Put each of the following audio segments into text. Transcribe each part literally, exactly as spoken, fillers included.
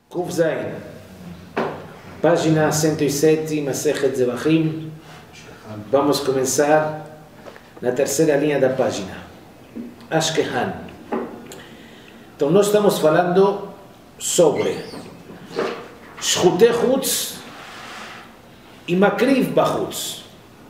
Kuf Zain, página ciento siete, Masechet Zevachim. Vamos começar na terceira linha da página. Ashkehan. Então, nós estamos falando sobre Shchutei Chutz e Makriv Bachutz.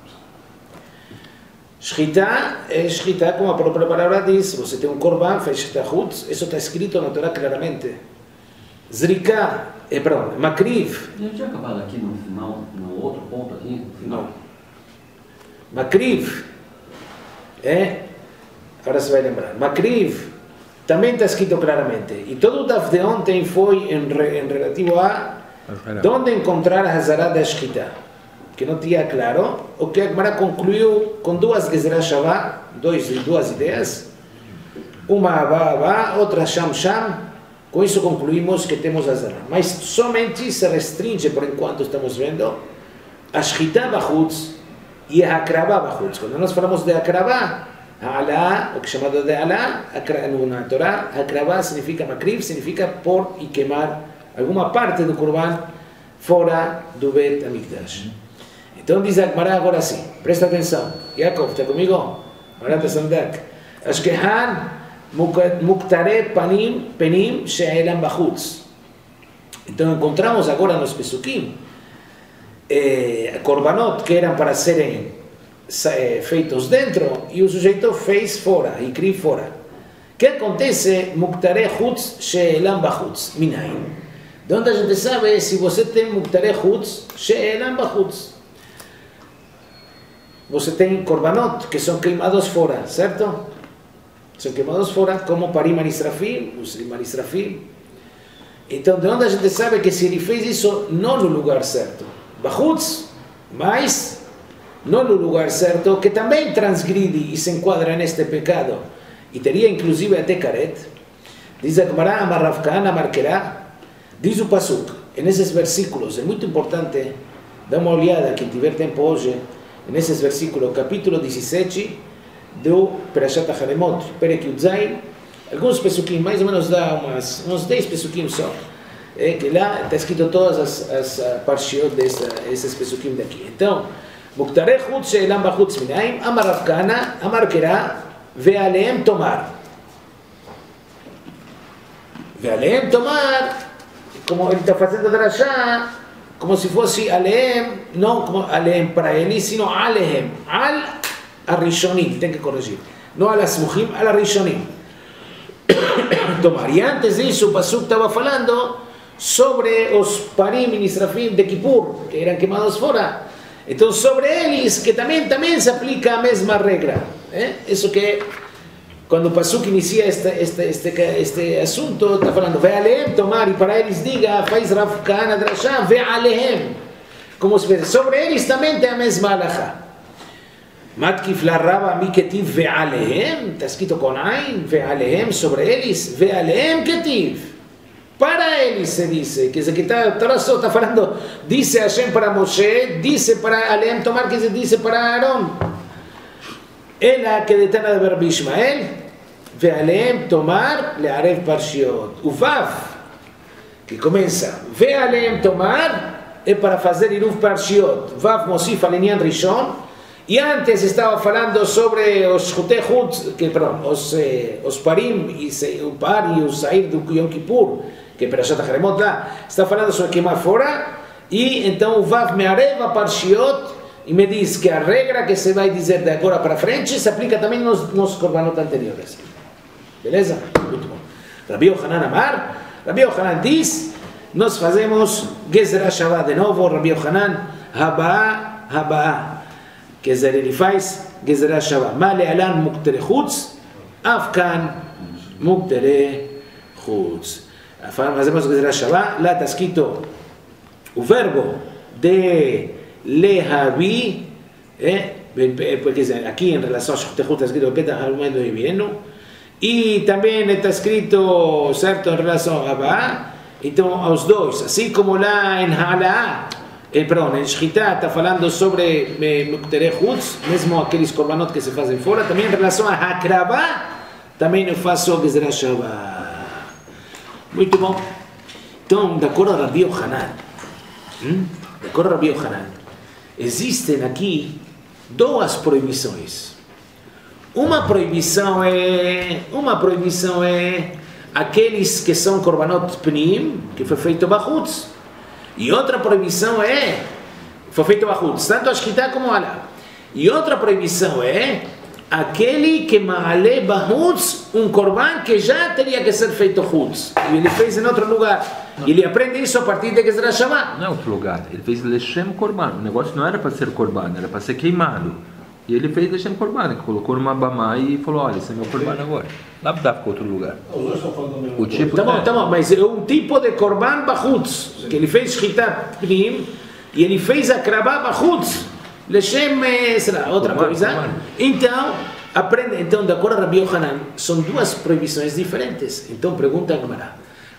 Shchita é Shchita, como a própria palavra diz. Você tem um korban, faz Shchita Chutz. Isso está escrito na Torá claramente. Zrika, é, perdão, Makriv. Não tinha acabado aqui no final, no outro ponto aqui, no final. Não. Makriv, é, agora você vai lembrar. Makriv também está escrito claramente. E todo o daf de ontem foi em, re, em relativo a onde encontrar a Hazará da Shchita, que não tinha claro. O que a Gemara concluiu com duas Gezerah Shavá, duas ideias. Uma Abá Abá, outra Sham Sham. Com isso concluímos que temos Hazará. Mas somente se restringe, por enquanto estamos vendo, a Shchita Bachutz e a Akravá Bachutz. Quando nós falamos de Akravá, Alá, o que é chamado de Alá, na Torá, Akravá significa Makriv, significa pôr e queimar alguma parte do Korban fora do Bet Hamikdash. Então diz a Gemara agora sim, presta atenção. Yaakov, está comigo? Marat Sandak. Ashkehan Muktare Panim Penim She'elam Bachutz. Então encontramos agora nos Pesukim eh, Korbanot que eram para serem eh, feitos dentro e o sujeito fez fora, e cri fora. O que acontece? Muktare Chutz She'elam Bachutz. Minayin. De onde a gente sabe se você tem Muktare Chutz She'elam Bachutz. Você tem Korbanot que são queimados fora, certo? São queimados fora, como Parim Manisrafim, os Manisrafim. Então, de onde a gente sabe que se ele fez isso não no lugar certo? Bachutz, mas não no lugar certo, que também transgride e se enquadra neste pecado. E teria inclusive até caret. Diz a Gemara, Amar Rav Kahana, Amar Kerá, diz o Pasuk, nesses versículos, é muito importante, dá uma olhada, quem tiver tempo hoje, nesses versículos, capítulo dezessete, do Perashat HaCharemot, Perek Yudzayin, alguns pesukim, mais ou menos dá umas, uns dez pesukim só, é, que lá está escrito todas as, as parshiot desses pesukim daqui. Então, Muktare Chutz She'elam Bachutz Minayin, Amar Rav Kahana, Amar Kerá, Ve'aleem Tomar. Ve'aleem Tomar, como ele está fazendo drashá, como se fosse Aleem, não como Aleem para ele, sino Alehem, Al Arishonim, tem que corrigir. Não al Asmuchim, al Arishonim. Tomar. E antes disso, o Pasuk estava falando sobre os Parim e Nisrafim de Kippur, que eram queimados fora. Então, sobre eles, que também, também se aplica a mesma regra. É? Isso que, quando o Pasuk inicia este, este, este, este assunto, está falando, Ve'alehem tomar, e para eles diga, faz Rav Kahana drashá, Ve'alehem. Como se vê, sobre eles também tem a mesma halachá. Matkif la Raba Miketiv Ve'alehem, está escrito com Ain, Ve'alehem, sobre eles, Ve'alehem Ketiv. Para eles se dice, que se está, está falando, dice Hashem para Moshe, dice para Alehem tomar, que se dice para Aarón. Ela que detana de Rabbi Ishmael, Ve'alehem tomar, le'arev parshiot. Uvav, que começa, Ve'alehem tomar, é para fazer iruv parshiot. Vav Mosif Alinyan Rishon. E antes estava falando sobre os Shchutei Chutz, que, perdão, os, eh, os Parim, e o Par e o Sair do Yom Kippur, que é Perashat HaCharemot lá, está falando sobre queimar fora, e então o Vav Me'arev a Parshiot, e me diz que a regra que se vai dizer de agora para frente se aplica também nos, nos Korbanot anteriores. Beleza? Muito bom. Rabbi Yochanan Amar, Rabbi Yochanan diz, nós fazemos Gezerah Shavá de novo, Rabbi Yochanan, Habaa, Habaa. Que ele faz Gezerah Shavá. Ma le'alan Muktare Chutz, af kan Muktare Chutz. Fazemos Gezerah Shavá, lá está escrito o verbo de lehavi, eh, porque aqui em relação a Shchutei Chutz está escrito Beta Argumento Divino, e também está escrito, certo, em relação a Abá, então aos dois, assim como lá em Ha'alá, Eh, perdão, em Shchita está falando sobre Muktare Chutz, mesmo aqueles korbanot que se fazem fora, também em relação a Hakravá, também eu faço Gezerah Shavá. Muito bom. Então, de acordo a Rabi Yohanan, hum? de acordo a Rabi Yohanan, existem aqui duas proibições. Uma proibição é, uma proibição é aqueles que são korbanot pnim, que foi feito bachutz. E outra proibição é, foi feito bachutz, tanto a shkita como a alá. E outra proibição é aquele que maale bachutz, um korban que já teria que ser feito chutz. E ele fez em outro lugar. E ele aprende isso a partir de Gezerah Shabbat. Não é outro lugar. Ele fez Leshem Korban. O negócio não era para ser Korban, era para ser queimado. E ele fez Leshem Korban, que colocou numa bamá e falou: olha, esse é meu Korban agora. Lá dá para outro lugar. Os dois estão falando do mesmo. O tipo. Tá bom, tá bom, mas é um tipo de korban bachutz, que ele fez shkita pnim, e ele fez akrabá bachutz. Leshem, será outra Korban, coisa. Korban. Então, aprende, então, de acordo a Rabi Yohanan, são duas proibições diferentes. Então, pergunta a Gemara.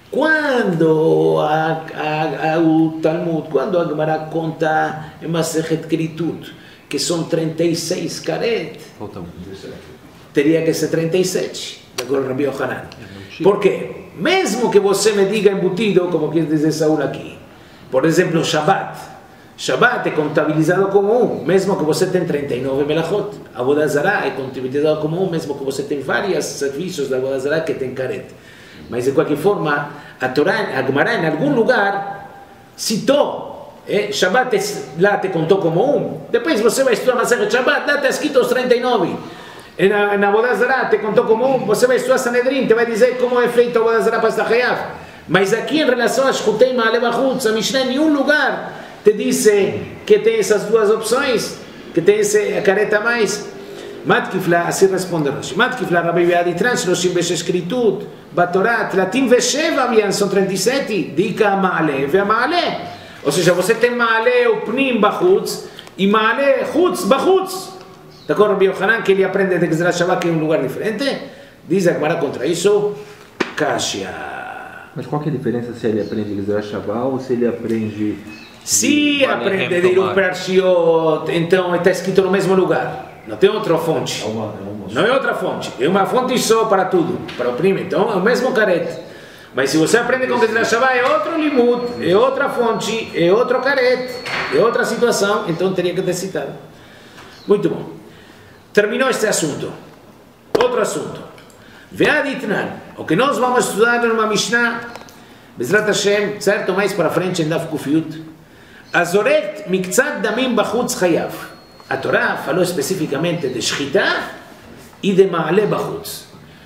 Quando a, a, a, o Talmud, quando a Gemara conta em Masechet Kritut, que são trinta e seis karet, Falta um. teria que ser trinta e sete, de acordo a Rabi Yohanan. Por quê? Mesmo que você me diga embutido, como quer dizer Saúl aqui, por exemplo, Shabbat. Shabbat é contabilizado como um, mesmo que você tenha trinta e nove melachot. Avodah Zarah é contabilizado como um, mesmo que você tenha vários serviços da Avodah Zarah que tem karet. Mas de qualquer forma, a Torá, a Gemara em algum lugar citou, eh, Shabbat lá te contou como um, depois você vai estudar Masechet Shabbat, lá está escrito os trinta e nove. Na Avodah Zarah te contou como um, você vai estudar Sanedrin, te vai dizer como é feito a Avodah Zarah para estar Hayav. Mas aqui em relação a Shkutei Ma'ale Bachutz, a Mishnah em nenhum lugar te disse que tem essas duas opções, que tem essa careta a mais. Matkifla, assim responde Rashi. Matkifla, Rabbi Beaditran, Shloshim Veshesh Kritut, Batorá, Tlatim Vesheva, Mian, são trinta e sete, Dika Ma'ale, Vea Ma'ale. Ou seja, você tem Ma'ale, o Pnim Bachutz, e Ma'ale, Chutz, Bachutz. De acordo, Rabbi Yohanan, que ele aprende de Gezerah Shabbat, que é um lugar diferente, diz a Gemara contra isso, Kashia. Mas qual que é a diferença se ele aprende Gezerah Shabbat ou se ele aprende... Se aprende de Irum Pershiot, então está escrito no mesmo lugar. Não tem outra fonte. Não é outra fonte. É uma fonte só para tudo. Para o primo. Então é o mesmo caret. Mas se você aprende com Gezerah Shabbat, é outro limud, é outra fonte, é outro caret, é outra situação. Então teria que ter citado. Muito bom. Terminou este assunto. Outro assunto. Ve'aditnan. O que nós vamos estudar numa Mishnah, Bezrat Hashem, certo? Mais para frente, em Daf Kufiut. Azoret miktzat damim bachutz chayav. A Torá falou especificamente de shchita e de ma'ale bachutz.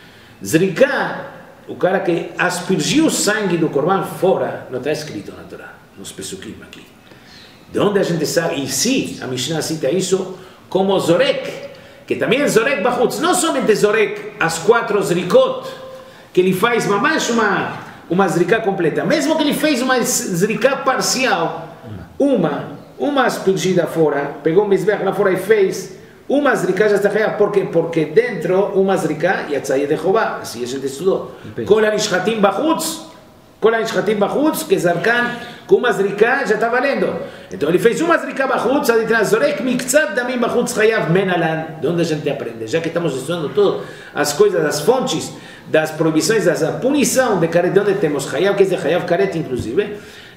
Zrika, o cara que aspergiu o sangue do korban fora, não está escrito na Torá, nos pesukim aqui. De onde a gente sabe, e sim, a Mishnah cita isso como zorek, que também é zorek bachutz, não somente zorek as quatro zrikot, que ele faz mamash uma, uma zrika completa, mesmo que ele fez uma zrika parcial, uma, uma aspergida fora, pegou um misbeach lá fora e fez uma zrika já está real, por quê? Porque dentro uma zrika yatzai de Jehová, assim a gente estudou. Kol ha-nishchatim bachutz, kol ha-nishchatim bachutz, que zarkan com uma zrika já está valendo. Então ele fez uma zrika bachutz, a gente zorek miktzat damim bachutz chayav menalan. De onde a gente aprende? Já que estamos estudando tudo, as coisas, as fontes das proibições, da punição de caret, de onde temos chayav, que é de chayav caret inclusive,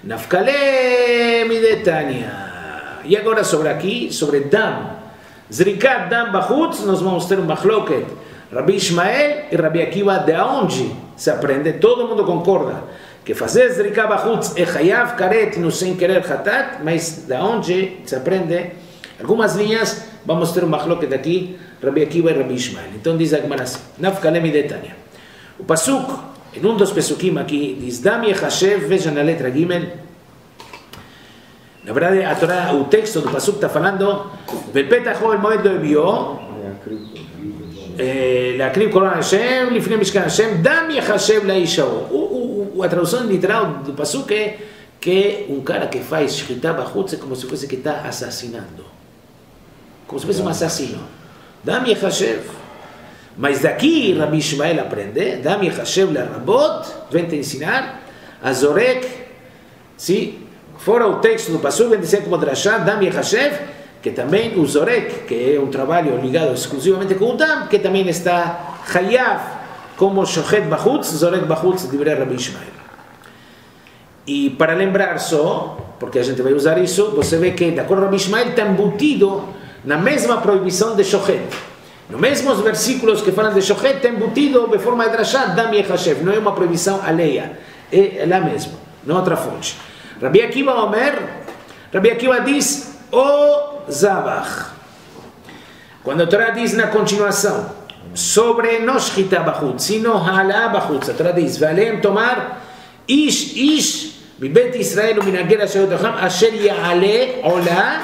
nafkale midetania. E agora sobre aqui, sobre dam. Zrikat dam bachutz, nós vamos ter um machloket. Rabi Ishmael e Rabi Akiva, de onde se aprende, todo mundo concorda, que fazer zrikat bachutz é chayav karet no sem querer hatat, mas de onde se aprende, algumas linhas, vamos ter um machloket aqui, Rabi Akiva e Rabi Ishmael. Então diz a Gemara assim, nafkale midetania. O pasuk, em um dos pesukim aqui, diz, dam yechashev, veja na letra Gimel. Na verdade, a Torá, o texto do pasuk está falando, Velpetach el moed lo envió, להקריב קורבן השם לפני משכן השם, דם יחשב לאיש ההוא. A tradução literal do pasuk é que um cara que faz shchita bachutz é como se fosse que está assassinando, como se fosse um assassino. Dam yachashev. Mas daqui Rabi Ishmael aprende, Dam yachashev lerabot, vem te ensinar, a zorek, sim, fora o texto do pasuk, vem dizer como drashá, Dam yachashev, que também o zorek, que é um trabalho ligado exclusivamente com o dam, que também está chayav, como shochet bachutz, zorek bachutz, divrei Rabi Ishmael. E para lembrar só, porque a gente vai usar isso, você vê que, de acordo com Rabi Ishmael, está embutido na mesma proibição de Shochet. Nos mesmos versículos que falam de Shochet, está embutido de forma de drashá, Dam Yechashev. Não é uma proibição alheia, é lá mesmo, não outra fonte. Rabi Akiva Omer, Rabi Akiva diz, o Zabach. Quando a Torá diz na continuação, sobre não shchita bachutz, sino halá bachutz, a Torá diz, valem tomar ish ish bibet Israel uminagel asher yotocham asher ya'ale olá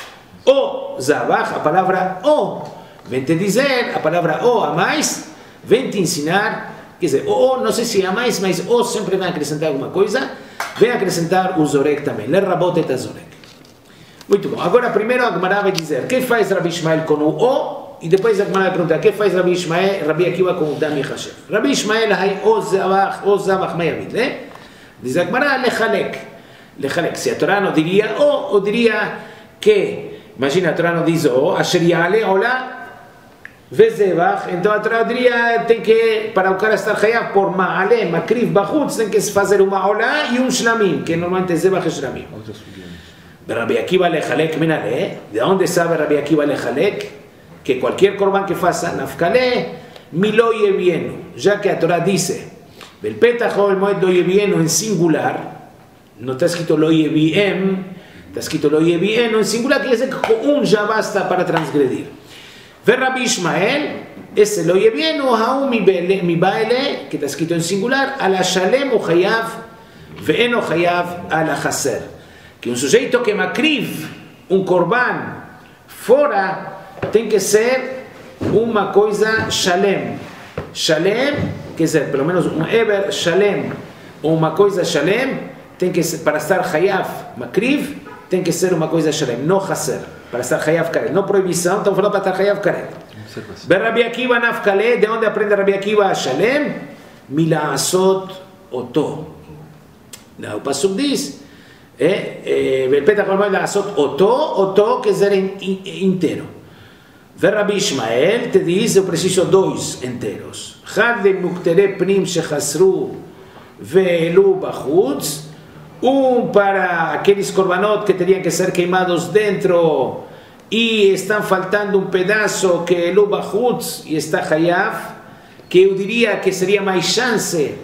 o Zabach, a palavra o, vem te dizer, a palavra o a mais, vem te ensinar, quer dizer, o, o não sei se a mais, mas o sempre vem acrescentar alguma coisa, vem acrescentar o zorek também, le rabot et a zorek. Muito bom. Agora, primeiro a Gemara vai dizer o que faz Rabi Ishmael com o O, e depois a Gemara vai perguntar o que faz Rabi Ishmael, Rabi Akiva com o Dam Yechashev. Rabi Ishmael, hai o Zabach, o Zabach, maiavit, né? Diz a Gemara, lechalek. Lechalek. Se a Torá não diria O, ou diria que, imagina, a Torá não diz O, asher ya'ale, olá, vezevach, então a Torá diria, tem que, para o cara estar chayav por ma'ale, makriv, bachutz, tem que fazer uma olá e um shlamim, que normalmente é zevach e shlamim. Rabbi Akiva lechalek minale, ¿de dónde sabe Rabbi Akiva lechalek? Que cualquier corban que faça nafkale, mi lo yevienu, ya que a Torah dice, del petajo el moed lo yevienu en singular, no está escrito lo yeviem, está escrito lo yevienu en singular, que dice que con un ya basta para transgredir. Ve Rabbi Ishmael, ese lo yevienu, haum mi baile, que está escrito en singular, a la shalem u chayav, ve eno chayav a la chaser. Que um sujeito que makriv, um korban, fora, tem que ser uma coisa shalem. Shalem, quer dizer, pelo menos um eber shalem, ou uma coisa shalem, tem que ser, para estar chayav makriv, tem que ser uma coisa shalem, não chaser, para estar chayav karet. Não proibição, estamos falando para estar chayav karet. Rabbi Akiva nafkale, de onde aprende Rabbi Akiva shalem? Mila asot oto. O pasuk diz, בפתח כל מועד לעשות אותו, אותו כזר inteiro. ורבי ישמעאל תדיז זה preciso dois inteiros. אחד למוקטרי פנים שחסרו והעלו בחוץ, um para aqueles corbanot que teriam que ser queimados dentro e estão faltando um pedaço que elú bachutz e está hayav, que eu diria que seria mais chance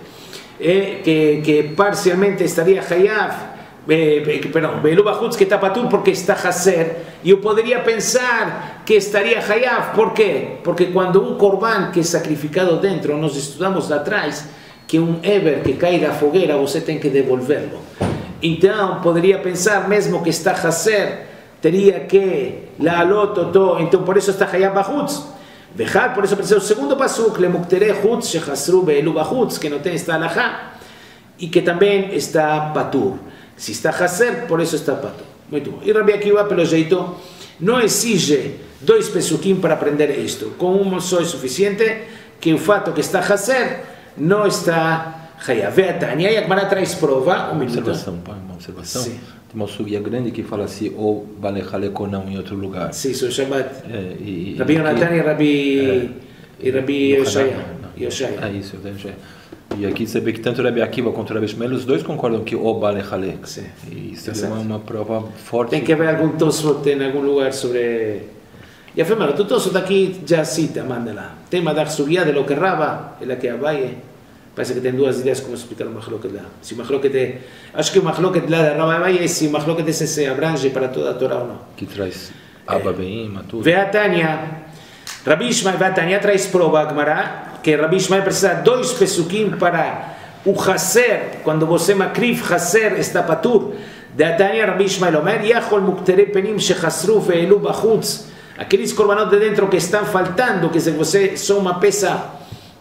eh, que, que parcialmente estaria hayav, Eh, perdão, Be'elu Bachutz que está patur porque está Haser, e eu poderia pensar que estaria Hayav, por quê? Porque quando um korban que é sacrificado dentro, nós estudamos lá atrás que um Eber que cai da fogueira, você tem que devolvê-lo. Então, poderia pensar mesmo que está Haser, teria que la'alot oto, então por isso está Hayav Bachutz. Vejad, por isso precisa o segundo pasuk, lemuktere chutz shechasru Be'elu Bachutz, que não tem esta alahá, e que também está patur. Se está Haser, por isso está pato. Muito bom. E Rabbi Akiva, pelo jeito, não exige dois pesukim para aprender isto. Com um só é suficiente, que o fato que está Haser não está Hayav. Ve a Tânia, e a Gemara traz prova. Uma observação, pai, uma observação. Sim. Tem uma sugia grande que fala assim, ou Balechalek ou não em outro lugar. Sim, isso é Shabbat. É, e, Rabbi Yonatan e Rabbi, é, e Rabbi Yoshaya. Yoshaya. É isso, eu Yoshaya. E aqui você vê que tanto o Rabbi Akiva quanto o Rabbi Ishmael, os dois concordam que o Balechalek. Sim. E isso é uma, uma prova forte. Tem que haver algum Tosfot em algum lugar sobre... E a Femara, tu Tosfot aqui já cita, manda lá. Tema da Sugia de lo que Raba, ela que Abaye. Parece que tem duas ideias como explicar o Machloket lá. Se o Machloket é... Acho que o Machloket lá da Raba Abaye é se o Machloket esse se abrange para toda a Torá ou não. Que traz Abba Beim, tudo. Ve a Tânia, Rabbi Ishmael, ve a Tânia traz prova, Gemara, que Rabbi Ishmael precisa dois pesukim para o Haser, quando você makriv Haser está patur. De Atania Rabbi Ishmael Omer, Yachol muktere penim shechasru ve'elu bachutz, aqueles korbanot de dentro que estão faltando, que se você só uma peça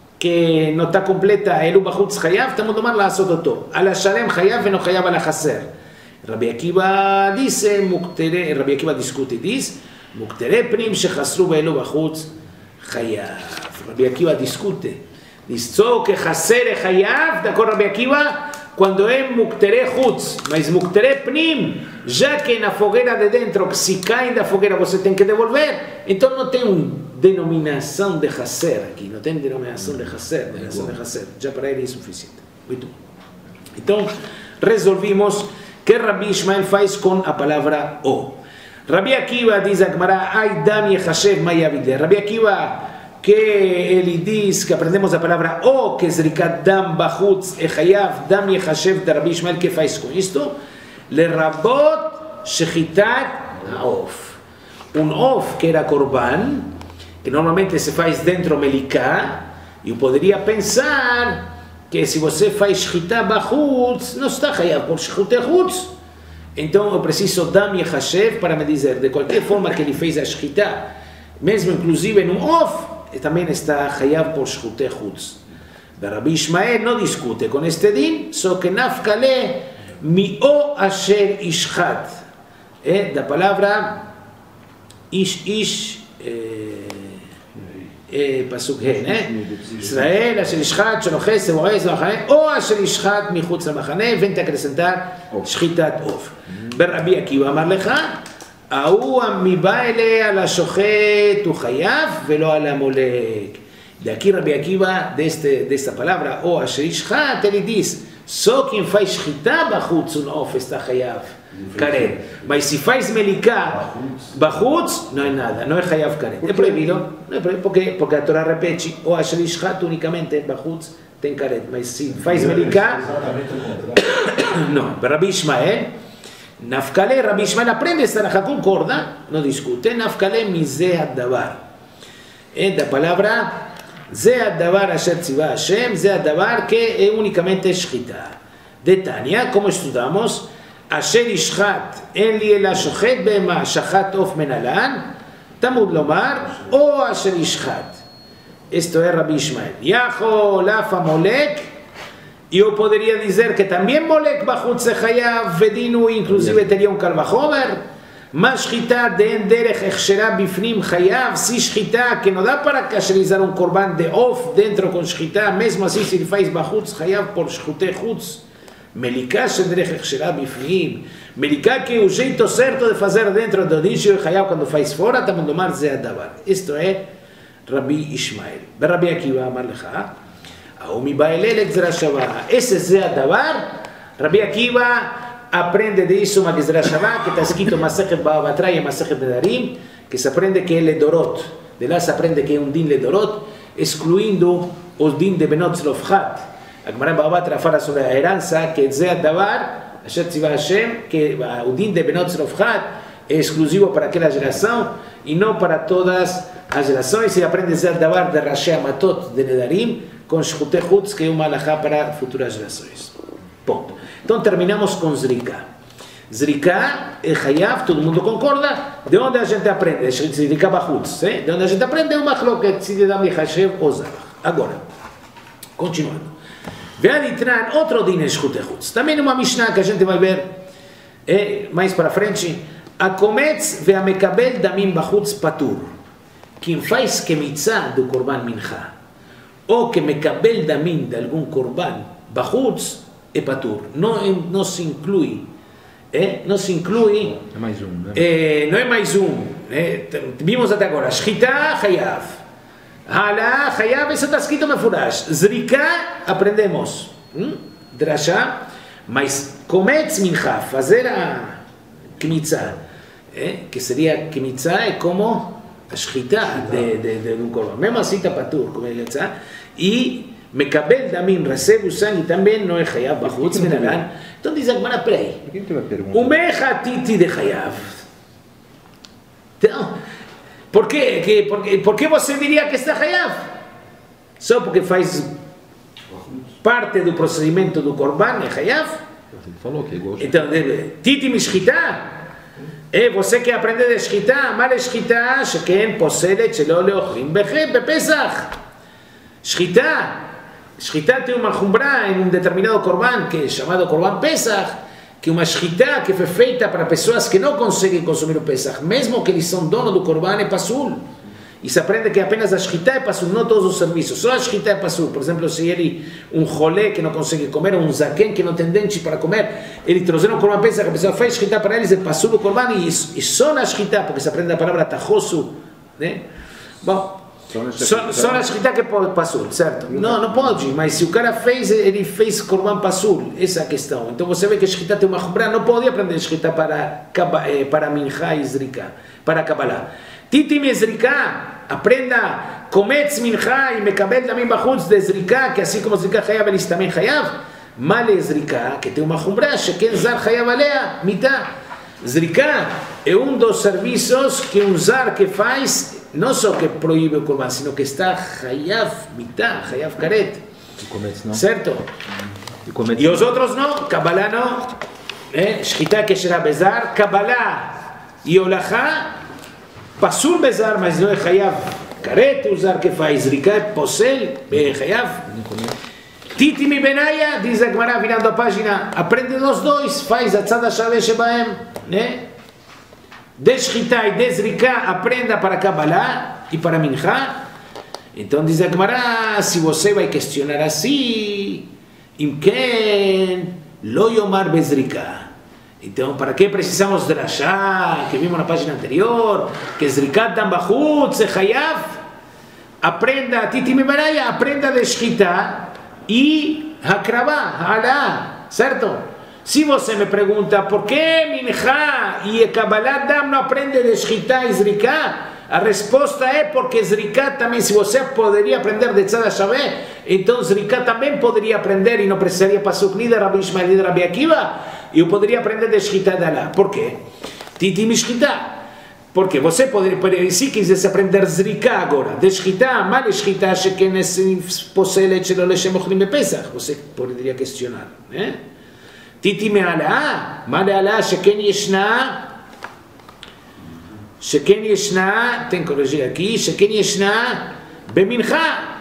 que não está completa, elu bachutz chayav, estamos tomando lá sototo. Ala shalem chayav e não chayav ala Haser. Rabbi Akiva dice, muktere, Rabbi Akiva discute, diz, muktere penim shechasru ve'elu bachutz chayav. Rabbi Akiva discute. Diz só que Haser é Hayav, de acordo com Rabbi Akiva, quando é Muktere Chutz, mas Muktere Pnim, já que na fogueira de dentro, que se cai da fogueira você tem que devolver, então não tem uma denominação de Haser aqui, não tem denominação de Haser, denominação de Haser, já para ele é suficiente. Muito bom. Então, resolvimos que Rabbi Ishmael faz com a palavra o. Rabbi Akiva diz a Gemara, ai dam yechashev ma yavide. Rabbi Akiva, que ele diz que aprendemos a palavra o, que é zrikat dam bachutz e chayav dam yechashev de Rabbi Ishmael, que faz com isto? Lerabot shechitat haof. Um of que era korban, que normalmente se faz dentro melicá, eu poderia pensar que se você faz shchita bachutz, não está chayav por shchita chutz. Então eu preciso dam yechashev para me dizer, de qualquer forma que ele fez a shchita, mesmo inclusive no of, também está chayav por shchita chutz. Rabbi Ishmael não discute com este din, só que nafkale mi o asher ishchat, é da palavra ish ish, פסוק ה' ישראל אשר ישחט שנוחס והורס במחנה או אשר ישחט מחוץ למחנה ואין תקרסנתר שחיטת עוף. ברבי עקיבא אמר לך, ההוא מבא אליה על השוחט הוא חייב ולא על המולק. De aquí Rabbi Akiva, de, este, de esta palabra, o asher yishchat, ele diz, só quem faz shchita bachutz un of está chayav karet. Mas se faz melicá bachutz, não é nada, não é chayav karet. É proibido, não é proibido, porque, porque a Torá repete, o asher yishchat unicamente bachutz tem karet. Mas se faz melicá, não. Rabbi Ishmael, nafkale, Rabbi Ishmael aprende esta raja, concorda, não discute, nafkale mize hadavar. É da palavra זה הדבר אשר ציווה השם, זה הדבר כאוניקamente שחיטה. דתניא, כמו estudamos, אשר ישחט, אין לי אלא שוחט בהמה, שחט עוף מנהלן, תמוד לומר, או אשר ישחט. Esto es Rabbi Ishmael. יכול אף המולק, yo podría decir que también molek בחוץ זה חייב, ודינו inclusive tería un קל וחומר. מה שחיטה דאין דרך הכשרה בפנים חייב, si שחיטה que no da para cacherizar un corban de off dentro con שחיטה, mesmo así si faz בחוץ חייב por שחוטי חוץ, melicá sem דרך הכשרה בפנים, melicá que o jeito certo de fazer dentro do dício é חייב quando faz fora, também domar זה הדבר. Isto é Rabbi Ishmael. ורבי עקיבא אמר לך, ההוא מבא אלה לגזרה שווה, esse זה הדבר, רבי עקיבא aprende de isso uma Gezerah Shavá, que está escrito Masechet Bava Batra e Masechet Nedarim, que se aprende que é Ledorot. De lá se aprende que é um din Ledorot, excluindo os din de Benot Zlofchat. A Gemara Bava Batra fala sobre a herança, que Zé Davar, Asher Tzivah Hashem, que o din de Benot Zlofchat é exclusivo para aquela geração e não para todas as gerações. E aprende Zé Davar de Rashi Amatot de Nedarim, com Shchutei Chutz, que é uma alahá para futuras gerações. Ponto. Então terminamos com Zrika. Zrika é Hayav, todo mundo concorda. De onde a gente aprende? Zrika Bachutz. De onde a gente aprende é uma chloket, se de dam yechashev ou zavach. Agora, continuando. Ve'aditran, outro din é Shchutei Chutz. Também uma Mishnah que a gente vai ver é, mais para frente. Akometz ve'amekabel damim bachutz patur. Quem faz kemitzah do korban mincha ou que mekabel damim de algum korban bachutz é patur, não, não se inclui, é? Não se inclui, é mais um, né? É, não é mais um, é? Vimos até agora, shchita, hayav, hala, hayav, isso está escrito no furash, zrika, aprendemos, hum? Drashá, mas kometz mincha, fazer a kmitzah, é? Que seria kmitzah é como a shchita de, de, de um korban, mesmo assim está patur, como ele diz, e מקבל דמים, recebe o sangue também não é חייב בחוץ מנהלן. Então diz a Gemara, peraí, ומאיך תיתי דחייב? Então, por que, que, por, por que você diria que está חייב? Só porque faz parte do procedimento do korban, é חייב? Ele falou que é igual. Então, תיתי משחיטה? É você que aprende de שחיטה, מה לשחיטה? שכן פוסלת שלא לאוכלים בפסח. שחיטה. Shchita tem uma chumbra em um determinado korban que é chamado korban Pesach, que é uma shchita que foi feita para pessoas que não conseguem consumir o Pesach, mesmo que eles são donos do korban, é pasul. E se aprende que apenas a shchita é pasul, não todos os serviços, só a shchita é pasul. Por exemplo, se ele, um rolê que não consegue comer, um zaken que não tem dente para comer, ele trouxeram um korban Pesach, a pessoa faz shchita para eles, é pasul o korban, e, e só na shchita, porque se aprende a palavra tachosu, né? Bom, Só, só na escrita que pode pasul, certo? Não, não pode, mas se o cara fez, ele fez korban pasul, essa é a questão. Então você vê que a escrita tem uma chumra, não pode aprender a escrita para, para mincha e zrika, para Kabbalah. Titim e zrika, aprenda kometz mincha e mekabel também bachutz de zrika, que assim como zrika chayav, eles também chayav. Male zrika, que tem uma chumra, sheken zar chayav alea, mitá. Zrika é um dos serviços que um zar que faz, não só que proíbe o korban, sino que está chayav mitá, chayav karet. Certo? E, e os outros não, Kabbalah não. Eh? Shchita que será bezar, Kabbalah e Olachá, pasul bezar, mas não é chayav karet, o zar que faz zrika é posel, é chayav. Titim e Benaya, diz a Gemara virando a página, aprende dos dois, faz a tzad ha-shaveh shebahem, né? De Shchita e de Zrika, aprenda para Kabbalah e para Mincha. Então diz a Gemara, se você vai questionar assim, imken lo yomar bezrika. Então, para que precisamos de drashá, que vimos na página anterior, que Zrikat dam bachutz, chayav? Aprenda, Titim e Benaya, aprenda de Shchita e Hakravá, Halá, certo? Se você me pergunta por que Mincha e Kabbalah Dam não aprende de Shchita e Zrika, a resposta é porque Zrika também, se você poderia aprender de Tzad ha-Shaveh, então Zrika também poderia aprender e não precisaria passar nem de Rabbi Ishmael e de Rabbi Akiva, e eu poderia aprender de Shchita e Halá. Por quê? Titim e Shchita. Porque você poderia, se quisesse aprender Zrika agora, de Shchita, mal Shchita, sheken poselet shelo leshem ochlim bepesach, você poderia questionar, né? Titim e Halá, mal Halá, sheken yeshna, sheken yeshna, tem que corrigir aqui, sheken yeshna, bemincha,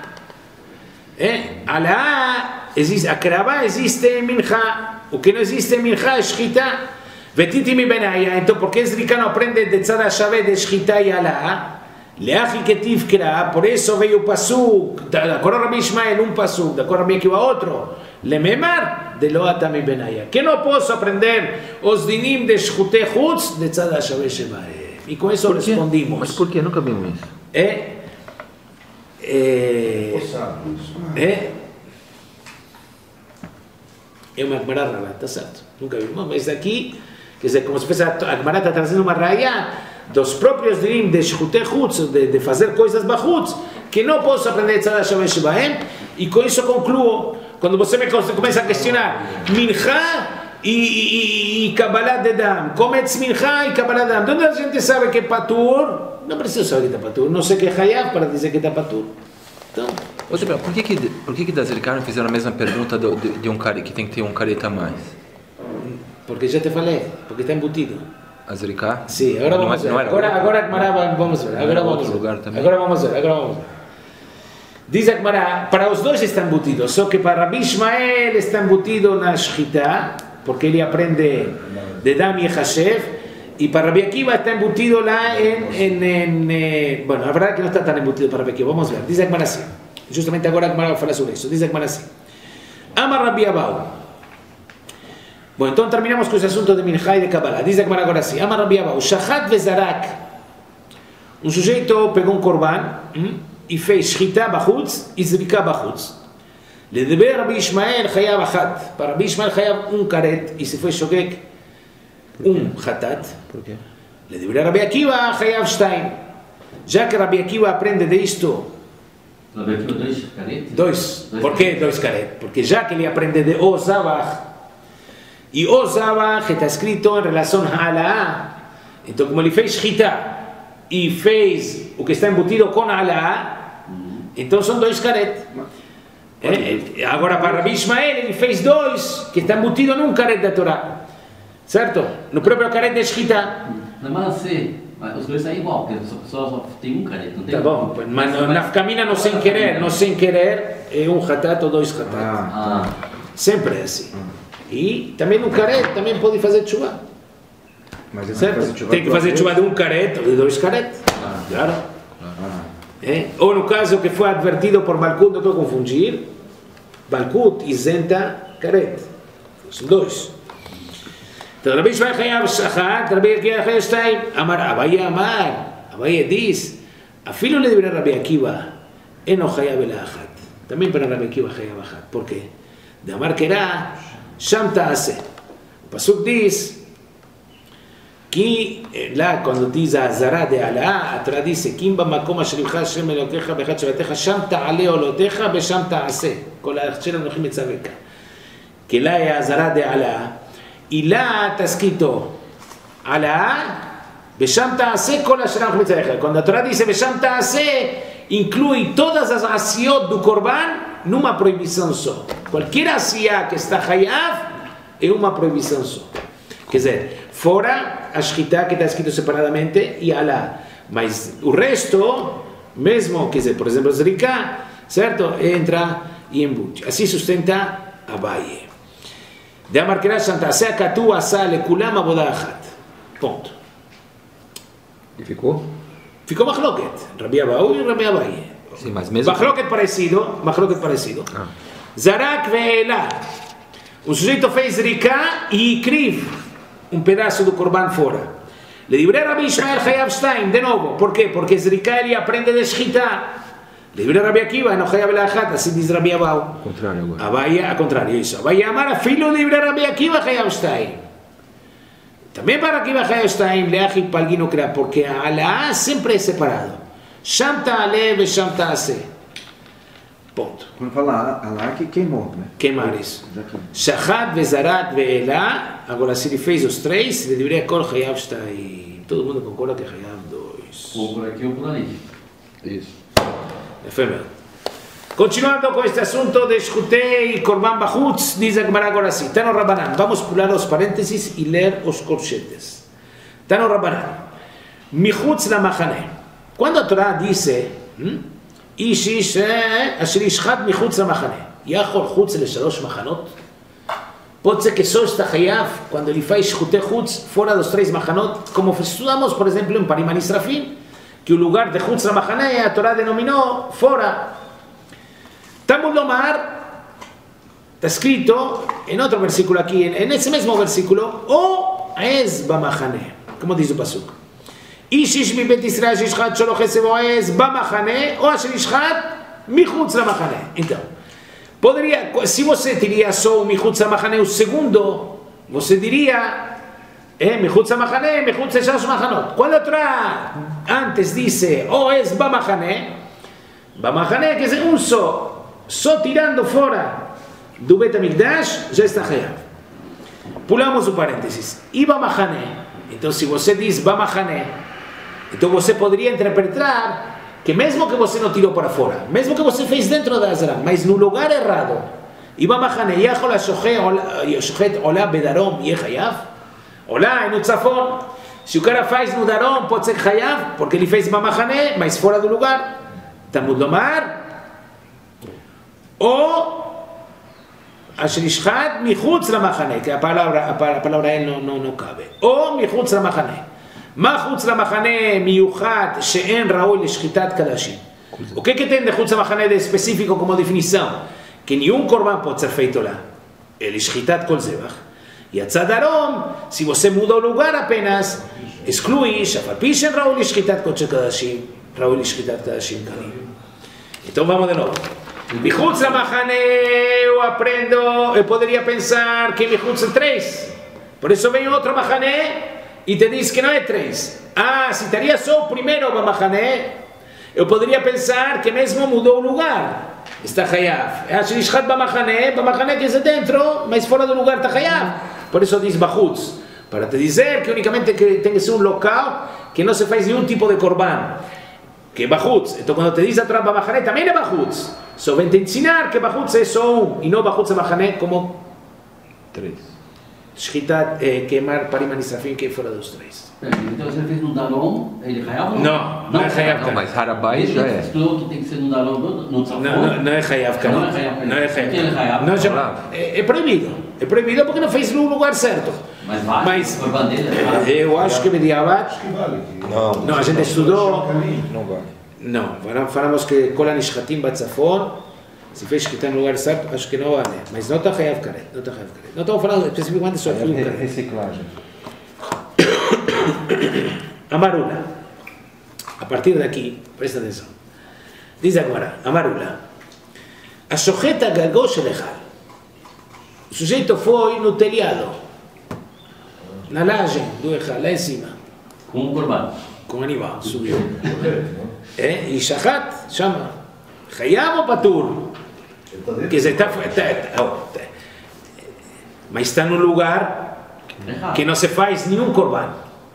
Halá, existe, Akravá existe em Mincha, o que não existe em Mincha é Shchita. Vetitim e Benaya, então por que Zrika não aprende de Tzad ha-Shaveh de Shchita e Halá? Leachi ketiv kra, por isso veio o pasuk, de acordo a Rabbi Ishmael um pasuk, de acordo a Rabbi Akiva outro, lememar de lo atam e Benaya, que não posso aprender os dinim de Shchutei Chutz de Tzad ha-Shaveh shebahem. E com isso respondimos. Mas por que? Nunca vimos isso. É... É... É... É uma Gemara rara, está certo? Nunca vimos, mas aqui... Quer dizer, como se fosse a Gemara está trazendo uma raia dos próprios dirim de Shchutei Chutz, de, de fazer coisas bachutz, que não posso aprender Tzad ha-Shaveh shebahem, e com isso concluo. Quando você me começa a questionar Mincha e, e, e Kabbalah de Dam, Kometz Mincha e Kabbalah de Dam, de onde a gente sabe que é patur? Não preciso saber que está patur, não sei que é chayav para dizer que está patur. Então... Outra, por que que, por que que da Zrika não fizeram a mesma pergunta do, de, de um cara que tem que ter um careta a mais? Porque já te falei, porque está embutido. A Zrika? Sim, agora vamos ver. Agora, agora Gemara, vamos ver. Agora vamos ver. Agora vamos ver. Agora vamos ver. Diz a Gemara, para os dois está embutido, só que para Rabbi Ishmael está embutido na Shchita, porque ele aprende de Dam e Hashev, e para Rabbi Akiva está embutido lá em, en, en, en... Bueno, a verdade é que não está tão embutido para Rabbi Akiva. Vamos ver. Diz a Gemara assim. Justamente agora a Gemara vai falar sobre isso. Diz a Gemara assim. Ama Rabbi Abau. Bom, então terminamos com esse assunto de Mincha e de Kabbalah. Diz a Gemara agora assim. Ama Rabbi Abau. Shachat vezarak. Um sujeito pegou um korban hum, e fez Shchita bachutz e Zrika bachutz. Ledeber Rabbi Ishmael chayav achat. Para Rabbi Ishmael chayav um karet e se foi shogek um chatat. Por quê? Ledeber Rabbi Akiva chayav shtaim. Já que Rabbi Akiva aprende de isto Dois caretes? Dois. Por que dois caretes? Porque já que ele aprende de O Zavach, e O Zavach está escrito em relação a Halá, então como ele fez Shchita e fez o que está embutido com Halá, então são dois caretes. É, agora para Rabbi Ishmael ele fez dois, que está embutido num carete da Torá. Certo? No próprio carete de Shchita. Mas assim... Mas os dois saem igual, porque só, só tem um careta, não tem. Tá bom, mas na caminha não sem querer, não sem querer é um hatat ou dois hatat. Ah, ah. Sempre é assim. E também no carete também pode fazer chuva. Mas certo? Tem que fazer chuva de um carete ou de dois caretes. Ah. Claro. Ah. É? Ou no caso que foi advertido por Balkut, não estou a confundir, Balkut isenta carete. São dois. Rabbi Ishmael chayav shachat, Rabbi Akiva chayav shtaim. Amar Abaye Amar, Abaye diz, Afilo le deberá Rabbi Akiva, eno hayab el achat. También para Rabbi Akiva hayab achat. ¿Por qué? De amar que era, sham ta'ase. Pasuk dice, que la cuando dice Azara de Alá, atrás dice, Kimba makom asher yibcha Hashem elokecha bechat shavatecha, sham ta'ale olotecha besham ta'ase. Con la achera nochim etzaveka. Que la es Azara de Alá. Y la está escrito Alá. Besham ta'ase kol asher nochim etzaveka. Cuando atrás dice Besham ta'ase, incluye todas las asiot do korban numa proibição só. Qualquer asiá que está hayaf é uma proibição só. Quer dizer, fora a shkita que está escrito separadamente e Alá. Mas o resto, mesmo, quer dizer, por exemplo, Zrika, certo? Entra e embute. Assim sustenta Abaye. De Amarquerá Shanta, Asea Katu Asa Lekulam Avodah Achat. Ponto. E ficou? Ficou Machloket. Rabi Abaú e Rabi Abaye. Sim, mas mesmo... Machloket parecido, Machloket parecido. Ah. Zarak ve'ela. O sujeito fez Zrika e Kriv, um pedaço do Corban fora. Le dibrei Rabbi Ishmael Hayav Stein, de novo. Por quê? Porque Zrika ele aprende de Shchita. Le dibrei Rabbi Akiva, no Hayav Elachat, assim diz Rabbi Abau. Contrário agora. Abaye, a contrário, isso. Abaye amar a filho le dibrei Rabbi Akiva Hayav Stein. Também para Akiva Hayav Stein, leachi palguino crea, porque a Alá sempre é separado. Sham ta'ale ve sham ta'ase. Ponto. Quando fala Alá, que queimou, né? Queimar isso. Shachat, Vezarat, Ve'elá. Agora, se ele fez os três, ele deveria Kol Hayav Shtayim. Todo mundo concorda que é Hayav dois. Ou por aqui ou por ali. Isso. É fêmea. Continuando com este assunto de Shkutei e Korban Bachutz, diz a Gemara agora assim. Tá no Rabanan. Vamos pular os parênteses e ler os corchetes. Tá no Rabanan. Michutz la Machane. Quando a Torá diz... Hum? איש איש אשר ישחט מחוץ למחנה. יכול חוץ לשלוש מחנות? Pode ser que só está hayaf quando ele faz shchutei chutz fora dos três machanot, como estudamos, por exemplo, em Parim Anisrafim, que o lugar de chutz lamachané a Torá denominou fora. Talmud Lomar, está escrito em outro versículo aqui, nesse mesmo versículo, o ez bamachané, como diz o pasuk. איש איש מבית ישראל שישחט שלו חסד או עז במחנה, או אשר ישחט מחוץ למחנה. Então, poderia, se você teria só o מחוץ למחנה, o segundo, você diria, é, מחוץ למחנה, מחוץ לשלוש מחנות. Quando a Torá antes disse, או עז במחנה, במחנה quer dizer um só, só tirando fora do Bet HaMikdash, já está hayav. Pulamos o parênteses. E במחנה, então se você diz במחנה, então você poderia interpretar que mesmo que você não tirou para fora, mesmo que você fez dentro da Azra, mas no lugar errado, e במחנה יכול השוחט עולה בדרום יהיה חייב? עולה no צפון, se o cara faz no דרום pode ser חייב, porque ele fez במחנה, mas fora do lugar. תלמוד לומר, או אשר ישחט מחוץ למחנה, כי הפעלה לא cabe, או מחוץ למחנה. מה חוץ למחנה מיוחד שאין ראוי לשחיטת קדשים? O que que tem de חוץ למחנה de específico como definição? Que nenhum corban pode ser feito lá. Ele eschitat kol zevach. E a tzadarom, se você muda o lugar apenas, exclui, shafalpi shen ראוי לשחיטת קודשי קדשים, ראוי לשחיטת קדשים קלים. Então vamos de novo. מחוץ למחנה eu aprendo, eu poderia pensar que מחוץ é três. Por isso vem outro מחנה e te diz que não é três. Ah, se estaria só o primeiro bamachané, eu poderia pensar que mesmo mudou o lugar. Está hayav. É assim, ishchat bamachané, bamachané quer dizer dentro, mas fora do lugar está hayav. Por isso diz bachutz. Para te dizer que unicamente que tem que ser um local que não se faz nenhum tipo de korban. Que é bachutz. Então quando te diz atrás bamachané, também é bachutz. Só vem te ensinar que bachutz é só um, e não bachutz bamachané como três. Shchitat, eh, queimar Parim Anisrafim, que é fora dos três. Então você fez no Darom, ele é Hayav? Não, não é Hayav. Não, mas Harabai já é. Estudou que tem que ser no Darom, no Tzafon? Não, não é Hayav, cara. Não é Hayav. Não é Hayav. Não, já, é, é proibido. É proibido porque não fez no lugar certo. Mas vale? Mas, por bandeira? Vale. Eu acho que Mediabat... Não, não, a gente estudou... Não vale. Não, falamos que Kol HaNishchatim Batzafon, se fez que está no lugar certo, acho que não vale. Mas não está Hayav Karet. Não está Hayav Karet. Não estamos falando especificamente sobre o reciclagem. Amaruna. a partir de aquí, presta atención. Dice Agmará, Amarula, a sojeta galgó shelechal. O sujeito foi no telhado, na laje do Echal, lá em cima. Com um corban. Com o animal, subiu. É, e Shahat chama, Hayam ou Patur? Quer dizer, está, está, está, mas está num lugar que não se faz nenhum corban.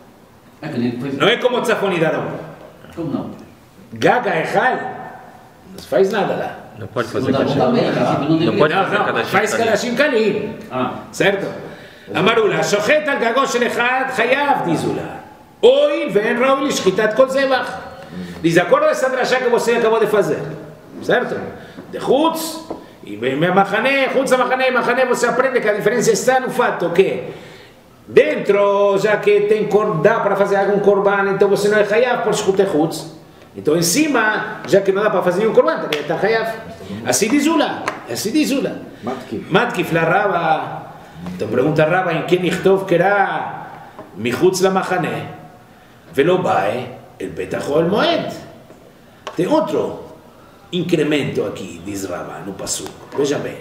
Não é como Tzafon e Darom. Como não? Gaga Echal. Não se faz nada lá. Não pode fazer Não, Kadashim. não, não, Não pode Não, fazer não, Kadashim. faz Kadashim Kalim. Ah. Certo? Amarula, שוחט על גגו של אחד, חייב דיזולה. הואיל ואין ראוי לשחיטת כל זבח. Diz, acorda essa drachá que você acabou de fazer. Certo? De Chutz, e Machane, Chutz a Machane, Machane, você aprende que a diferença está no fato que dentro, já que tem cor, dá para fazer algum korban, então você não é chayav por escutar Chutz. Então em cima, já que não dá para fazer nenhum korban, também está chayav. Assim diz Ula, assim diz Ula. Matkif. Matkif la Raba. Então pergunta a Raba em que Nichtov que era Michutz la Machane, velo bae el Petach o el Moed. Tem outro incremento aqui, diz Raba, no Pasuk. Veja bem.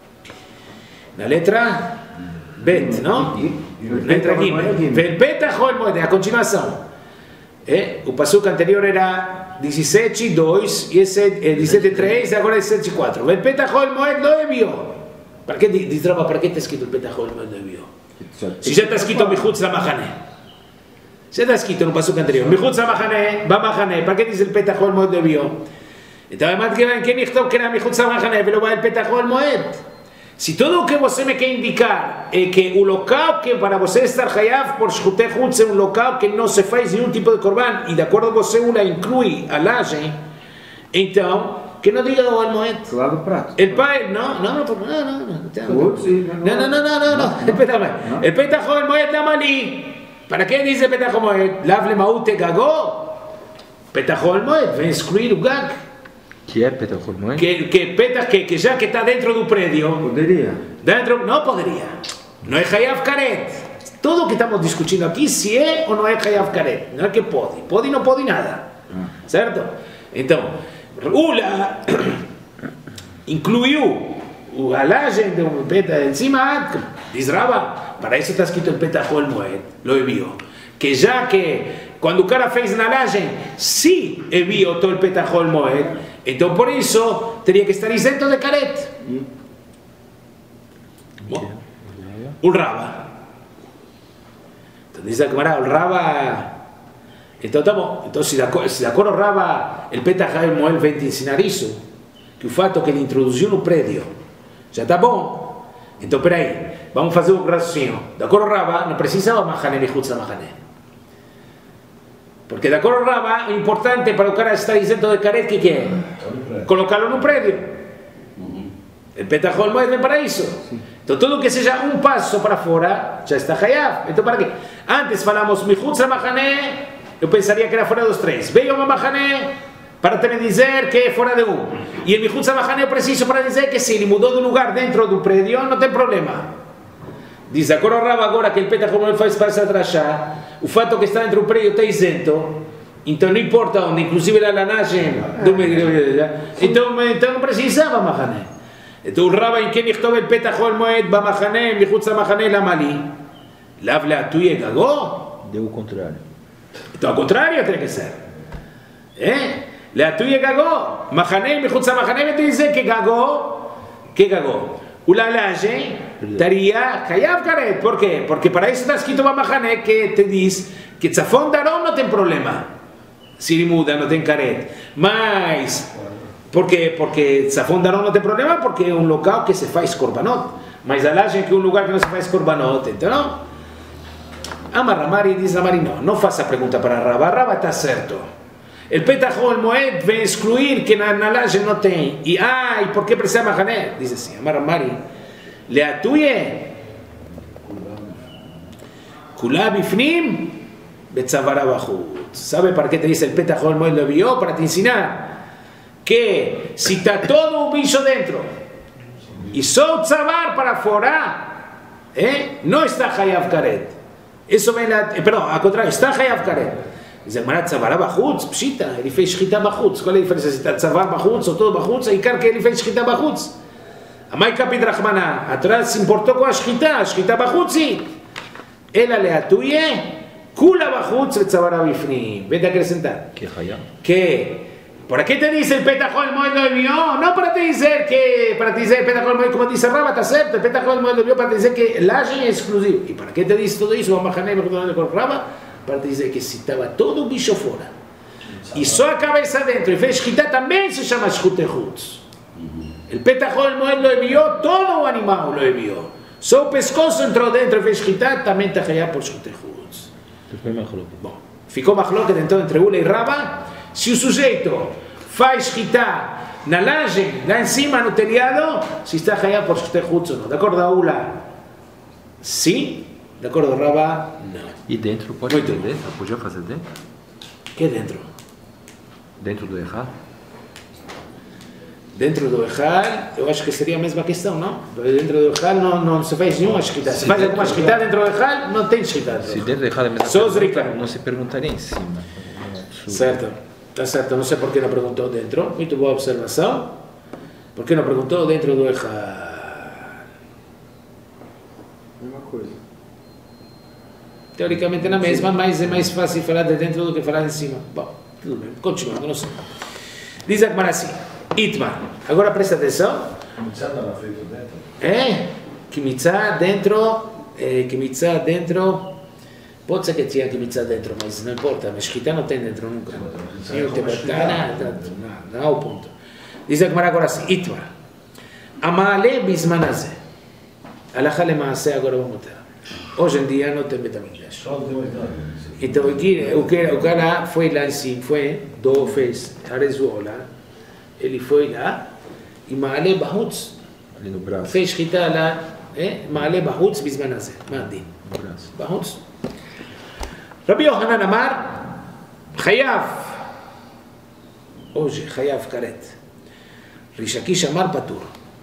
Na letra Bet, não? Na letra Gimel. Vel Petach o el Moed, é a continuação. É? O Pasuk anterior era dezessete, dois, e esse é dezessete, três, e agora é dezessete, quatro. Vel Petach o el Moed lo enviou. ¿Para qué diz Raba, para qué está escrito el Petach o el Moed lo envió? Si ya está escrito Michutz la Machane. Ya está escrito no pasuk anterior. Michutz la Machane, va Machane. ¿Para qué dice el Petach o el Moed lo envió? Entonces, además, ¿qué Nichtov que era Michutz la Machane? Pero va el Petach o el Moed. Si todo lo que você me quer indicar é que o local que para você estar hayav por Shchutei Chutz é um local que não se faz nenhum tipo de korban, e de acordo com você, ela inclui a laje, então, que não diga o Moed. Lá do prato. El pai, no, no, no, no, no, no, Chutz, sí, no, no, no, no, no, no, no, el Petach, el Petach o el Moed Lamali. ¿Para qué dice Petach o Moed? Lav le maute gagó. Petach o el Moed, vem excluir o gag. Que é Petach o Moed? Que, que Petach, que, que já que está dentro do prédio, Poderia. dentro, não poderia. Não é Hayav Karet. Tudo o que estamos discutindo aqui, se é ou não é Hayav Karet. Não é que pode. Pode e não pode nada. Certo? Então, Ula incluiu a laje do Petach em cima, diz Raba, para isso está escrito el Petach o el Moed, lo enviou. Que já que quando o cara fez na laje, sim enviou todo el Petach o el Moed, então por isso teria que estar isento de Karet. Bom, o Raba. Então diz a Gemara, o Raba. Então tá bom, então se de acordo Raba, el Petach o el Moed vem te ensinar isso, que o fato que ele introduziu no prédio já está bom. Então peraí, vamos fazer um raciocínio. De acordo Raba, não precisava Machane Michutz la Machane. Porque de acordo Raba, o importante para o cara estar isento de Karet, que é? Colocá-lo no prédio. El Petach o el Moed vem para isso. Então tudo que seja um passo para fora, já está hayav. Então para quê? Antes falamos Michutz la Machane, eu pensaria que era fora dos três. Veio uma Machane para também dizer que é fora de um. E el Michutz la Machane é preciso para dizer que se ele mudou de lugar dentro do prédio, não tem problema. Diz, acordo Raba agora que el Petach o el Moed faz para se atrasar, o fato que está dentro do prédio está isento, então não importa onde, inclusive a lanagem do meio, então, então não precisava Machane. Então o Raba em que Nichtov el Petach o el Moed ba Machane, Michutz la Machane Lamali, lav le'atuye gagó. Deu o contrário. Então ao contrário tem que ser. É? Le'atuye gagó. Machane, Michutz la Machane, vai dizer que gagó, que gagó. O lalage estaria Hayav Karet. ¿Por quê? Porque para isso está escrito Machane que te diz que Tzafon Darom não tem problema. Se ele muda, não tem Karet. Mas, por quê? Porque Tzafon Darom não tem problema, porque é um local que se faz korbanot. Mas a laje que é um lugar que não se faz korbanot. Então, não. Ama Ramari diz Ramari, não. Não faça a pergunta para Raba. Raba está certo. El Petach o el Moed vem excluir que na, na laje não tem. E, ah, e por que precisa Machane? Diz assim, Amar Mari, le'atuye kula bifnim betzavara bachut. ¿Sabe para qué te dice el Petach o el Moed lo envió? Para te ensinar que si está todo un bicho dentro y só tzavar para fora, ¿eh? No está Hayav Karet. Eso me la, eh, perdón, al contrario, está Hayav Karet. Diz a Gemara, tzavará bachutz, pshita, ele fez shchita bachutz. Qual é a diferença se está tzavar bachutz ou todo bachutz? Aí quer que ele fez shchita bachutz. Amai kapit rachmaná, a Torá se importou com a shchita, a shchita bachutzit. Ela leatuye, kula bachutz e tzavará bifnim. Vete a acrescentar. Que raya. Que, ¿por qué te dice el Petahol Moed lo envió? No para te decir que, para te decir el Petahol Moed, como dice Rabba, te acepto, el Petahol Moed lo envió para te decir que el Ayen es exclusivo. ¿Y para qué te dice todo eso? Vamos a bajar con Rabba, para te decir que si estaba todo un bicho fuera, y solo a cabeza adentro, y fez shchita también se llama shchutehutz. El Petahol Moed lo envió, todo o animal lo envió. Solo pescoso entró dentro y fez shchita, también te jaya por shchutehutz. Bom, ficou machloket então entre Ula e Rabba. Se o sujeito faz shchita na laje, lá em cima no telhado, se está jaya por shchutehutz ou não. De acordo a Ula, sim. De acordo a Rabba, não. E dentro pode Muito fazer bom. dentro? Podia fazer dentro? Que dentro? Dentro do errado? Dentro do Ejal, eu acho que seria a mesma questão, não? Dentro do Ejal não, não se faz nenhuma shchita. Se faz alguma shchita dentro do Ejal, não tem shchita. Se dentro do errado é a mesma Só os pergunta, ricanos. não se perguntaria em cima. Certo, está certo. Não sei por que não perguntou dentro. Muito boa observação. Por que não perguntou dentro do Ejal? Mesma coisa. Teoricamente na mesma, mas é mais fácil falar de dentro do que falar em cima. Bom, tudo bem. Continuando, não sei. Diz a Gemara assim. Itmar. Agora presta atenção. Mitzá não era feito dentro? É, que mitzá dentro, é, que mitzá dentro, pode ser que tinha que mitzá dentro, mas não importa, mas shchita não tem dentro nunca. Nem o tebatá, nada, não é o ponto. Diz a Gemara agora assim, Itmar. Amale bismanazé. Alachá lemaasé, agora vamos ter. Hoje em dia não tem Betamigdash. Só não tem mais nada. Então aqui, o, que, o cara foi lá em cima, foi, do fez, arezuola, ele foi lá, e Maale Bahutz, Ali no braço. fez shchita lá, eh? Maale Bahutz bismanazé, Madin. No braço. Bahutz. Rabbi Yohanan Amar, Chayav, hoje, Chayav Karet. Rish Lakish Amar Patur.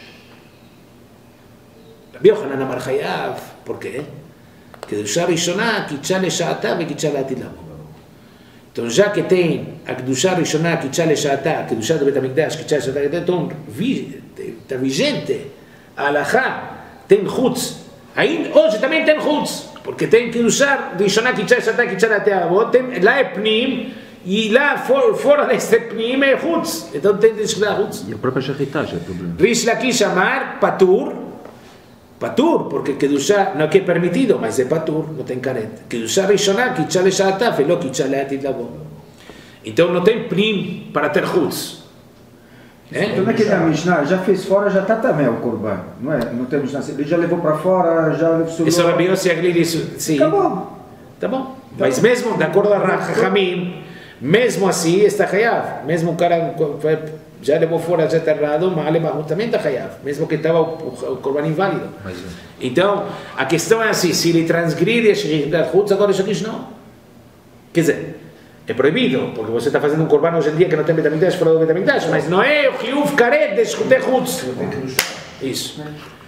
Rabbi Yohanan Amar Chayav, ¿por qué? Kedusha Rishonah, קידשה לשעתה וקידשה לעתיד לבוא. Então, já que tem a Kedushá Rishonah, קידשה לשעתה, a Kedushá do Bet HaMikdash, קידשה לשעתה, então, está vigente, a Halachá tem chutz, ainda, hoje também tem chutz, porque tem Kedushá Rishonah, קידשה לשעתה, קידשה לעתיד לבוא, lá é pnim, e lá for, fora desse pnim é chutz, então tem que escrever chutz. E a própria shechita já é problema. Rish Lakish Amar, Patur, Patur, porque Kedushá não é que é permitido, mas é Patur, não tem careta. Kedushá Rishonah, קידשה לשעתה, ולא קידשה לעתיד לבוא. Então não tem prim para ter chutz. Então naquele da Mishnah, já fez fora, já está também o Corban, não é? Não tem Mishnah, ele já levou para fora, já levou... Isso é Rabi Yossi Agli disse, sim. Acabou. Tá bom. Mas mesmo, de acordo a Rahamim, mesmo assim está chayav. Mesmo o cara já levou fora, já está errado, mas também está chayav. Mesmo que estava o Corban inválido. Então, a questão é assim, se ele transgride a Shechita Chutz, agora isso aqui não. Quer dizer, é proibido, porque você está fazendo um Corban hoje em dia que não tem Betamigdash, fora do Betamigdash, mas não é o Chiyuv Karet de Shechita Chutz. Isso.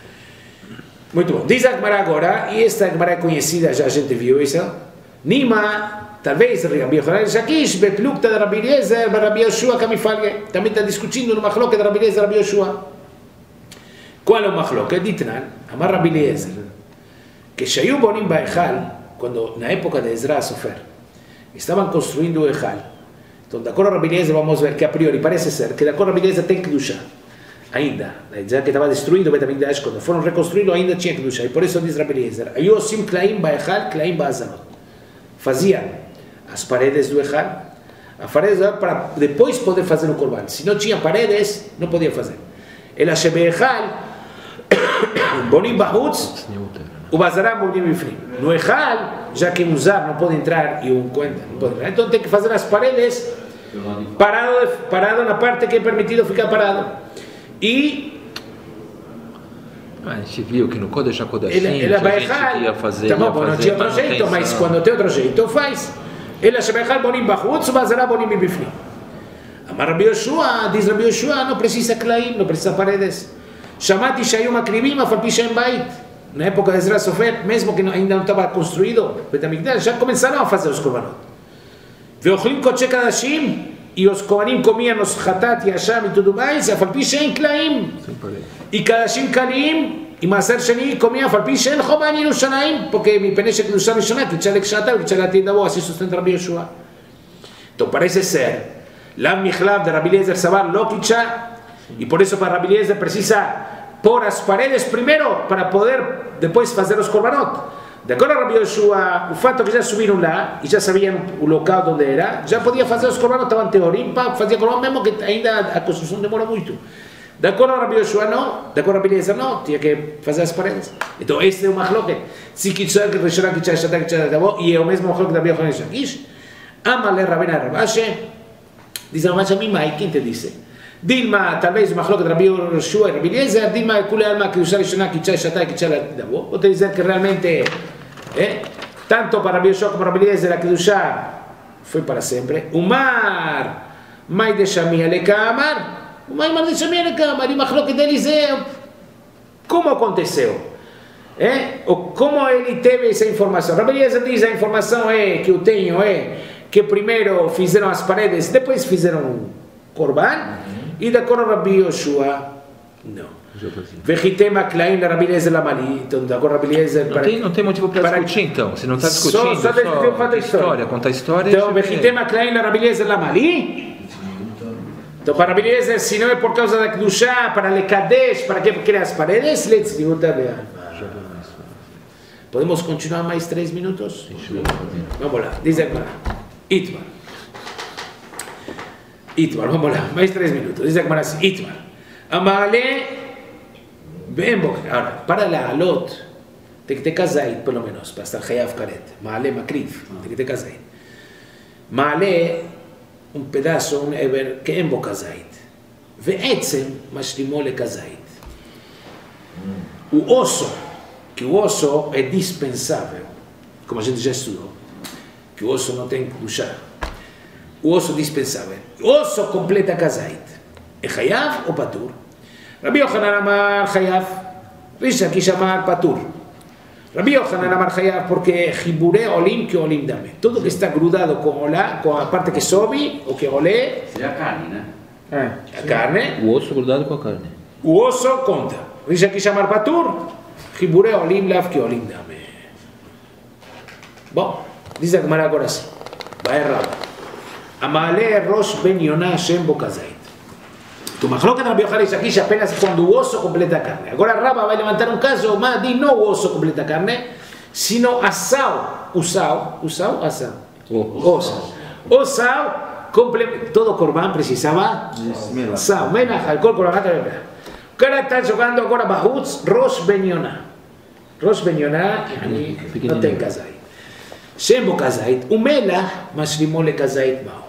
Muito bom. Diz a Gemara agora, e esta Gemara é conhecida, já a gente viu isso. Nima, talvez, Rabbi Yochanan Shakish, Beplukta de Rabbi Eliezer, Rabbi Yoshua, Kamifalge. Também está discutindo no Machloket de Rabbi Eliezer, Rabbi Yoshua. Qual é o Machloket? Ditnan, Amar Rabbi Eliezer, que Shayu Bonim Baechal, quando na época de Ezra Sofer, estavam construindo o Echal. Então, de acordo a Rabbi Eliezer, vamos ver que a priori parece ser que de acordo a Rabbi Eliezer tem Kedushá. Ainda, já que estava destruído o Bet HaMikdash, quando foram reconstruídos ainda tinha Kedushá. E por isso diz Rabbi Eliezer, Ayu Osim Klaim Baechal, Klaim Ba'azanot. Faziam as paredes do Echal, a paredes para depois poder fazer o Corban. Se não tinha paredes, não podia fazer. Ela Shebe Echal, Bonim Bahutz, o Bazaram Bonim Bifrim. No Echal, já que um Zar não pode entrar e um Cohen não pode entrar, então tem que fazer as paredes parado, parado na parte que é permitido ficar parado. E a gente viu que no Kodesh HaKodashim ele, ele a vai gente errar. ia fazer, Tá bom, ia fazer não tinha outro jeito, mas quando tem outro jeito, faz. Ele vai errar bonim bachutz, bazará bonim bifnim. Amar Rabbi Yoshua, diz Rabbi Yoshua, não precisa klaim, não precisa paredes. Chamati shayu makrivim, afalpi shem bait. Na época de Ezra Sofer, mesmo que ainda não estava construído, Bet HaMikdash, já começaram a fazer os korbanot. Veochlim koche kadashim, y os kohanim comían los hatat y asham y todo más, afalpi shein klaim. Y kadashim kalim, y maser sheni comían afalpi shein choban Yerushalayim, porque mi peneche kedusha rishonah, que echale kshatal, que echale atidabo, así sustenta Rabbi Yoshua. Entonces parece ser, la michlav de Rabbi Eliezer Sabar lo quicha, y por eso para Rabbi Eliezer precisa por las paredes primero para poder después hacer los korbanot. De acuerdo a Rabbi Yoshua, el fato que ya subieron lá y ya sabían el local donde era, já podia fazer os korbanot, estavam teoria, fazia korbanot mesmo que ainda a construção demora muito. De acordo a Rabbi Yoshua não, de acordo a Rabbi Eliezer não, tinha que fazer as paredes. Então este é o machloket. Se quiser que Rishonah quiser shatar quiser tavo, e é o mesmo machloket da Rabbi Yochanan Shakish. Amale Rabena Rabashi, diz Rabashi Mimai, quem te disse? Dilma, talvez o machloket Rabbi Yoshua e Rabbi Eliezer, Dilma kule alma que usar Rishonah quiser shatar quiser tavo. Vou te dizer que realmente Eh? Tanto para Rabbi Yoshua como para Rabbi Eliezer, la Kedushá foi para sempre. Umar, mai de Shamia le Kamar, umar mar de Shamia le Kamar, e machloket de Eliseu. Como aconteceu? Eh? Ou como ele teve essa informação? Rabbi Eliezer diz: a informação é que eu tenho é que primeiro fizeram as paredes, depois fizeram o korban, e de acordo a Rabbi Yoshua, não. Vechitema Klein da Rabbi Eliezer Lamali, então da Rabbi Eliezer. Não tem, não tem motivo para para discutir então, se não está discutindo, só, só, só conta a história, conta a história. Então Vechitema Klein da Rabbi Eliezer Lamali. Então para Rabbi Eliezer, se não é por causa da Kedushá, para le Kadesh, para que criar as paredes, let's do Podemos continuar mais três minutos? Vamos lá, diz agora. Itmar. Itmar, vamos lá, mais três minutos. Diz agora assim, Itmar. Amale. Bem, ahora, para la alot, tem que ter kazait, pelo menos, para estar chayav karet. Maale makriv, tem que ter kazait. Maale, um pedaço, um eber, que em bo kazait. Ve'etzem, mashlimo le kazait. O osso, que o osso é dispensável, como a gente já estudou, que o osso não tem que puxar. O osso dispensável. O osso completa kazait. É chayav ou patur? Rabbi Yochanan amar chayav, Rish Lakish amar patur. Rabbi Yochanan amar chayav porque chibure olim que olim dame. Tudo que está grudado com olá, com a parte que sobe ou que olé. É a carne, né? É. A carne. O osso grudado com a carne. O osso conta. Rish Lakish amar patur, chibure olim lav que olim dame. Bom, diz a Gemara agora assim. Vai errado. Amale rosh ben Yonah Shem bokazait. Tu machloket Rabbi Yochanan Shakish apenas quando o osso completa a carne. Agora Rabba vai levantar um caso, mas diz não o osso completa a carne, sino a sal. O sal, o sal, a sal. O sal. O sal, todo korban precisava sal. Menach, alcohol, korban, o cara está jogando agora Bahutz, Rosh Ben Yonah. Rosh Ben Yonah, não tem kazait. Shem bo kazait, o melach, mashlimo le kazait mao.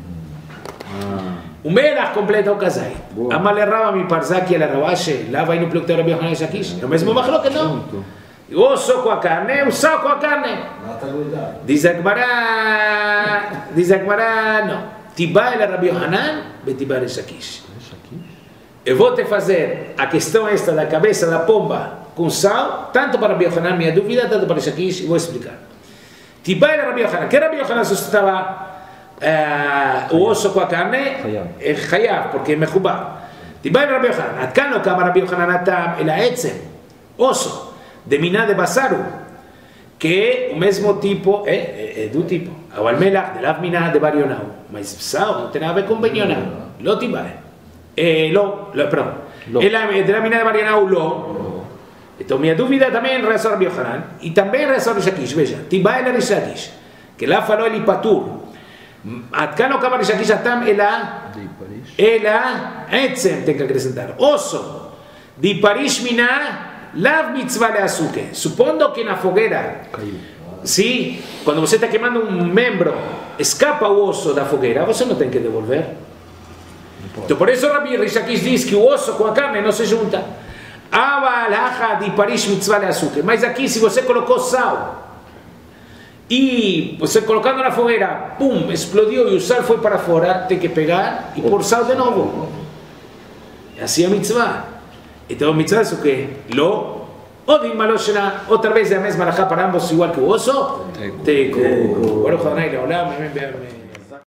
O melach completa o kazait. Amale Rabba mi parzaki la Rabashi, lá vai no plukter Rabbi Yochanan Shakish. É o mesmo machloket não. O osso com a carne, o sal com a carne. Diz a Gemara, diz a Gemara, não. Tibai la Rabbi Yochanan, betibai la Shakish. Eu vou te fazer a questão esta da cabeça da pomba com sal, tanto para Rabbi Yochanan, minha dúvida, tanto para Shakish, e vou explicar. Tibai la Rabbi Yochanan, que Rabbi Yochanan sustentava uh, o osso com a carne, é chayav, porque é mechubá. Tibai la Rabbi Yochanan, atkan lo kama Rabbi Yochanan atam el ha'etzem, osso, de miná de basaru, que é o mesmo tipo, é, é, é do tipo, o almelach, de lav miná de barionau, mas sal não tem nada a ver com benionau, lo tibai. Eh, lo, lo, perdón, lo. El, de la mina de Marianao lo. Então, minha dúvida também em relação a Rabbi Yochanan e também em relação a Rishakish. Veja, Tibai la Rishakish, que lá falou ele patur. Atkan o kama Rishakish atam ela, ela, etzem, tem que acrescentar. Osso, de Parish mina, lav mitzvah le açúcar. Supondo que na fogueira, sim, quando você está queimando um membro, escapa o osso da fogueira, você não tem que devolver. Então, por isso Rabbi Rishakish diz que o osso com a carne não se junta. Ava de Parish mitzvah le açúcar. Mas aqui, se você colocou sal e você colocando na fogueira, pum, explodiu e o sal foi para fora, tem que pegar e pôr sal de novo. Assim é a mitzvah. Então, a mitzvah é o quê? Lo, ou de maloshena, outra vez é a mesma alahá para ambos, igual que o osso. Teco. Baruch Adonai leolam, amém, amém.